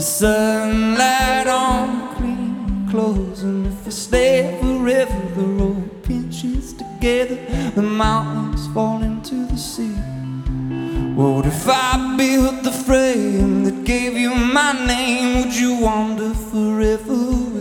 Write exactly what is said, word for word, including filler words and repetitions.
sunlight on clean clothes. And if we stay forever, the road pinches together, the mountains fall into the sea. What if I built the frame that gave you my name? Would you wander forever?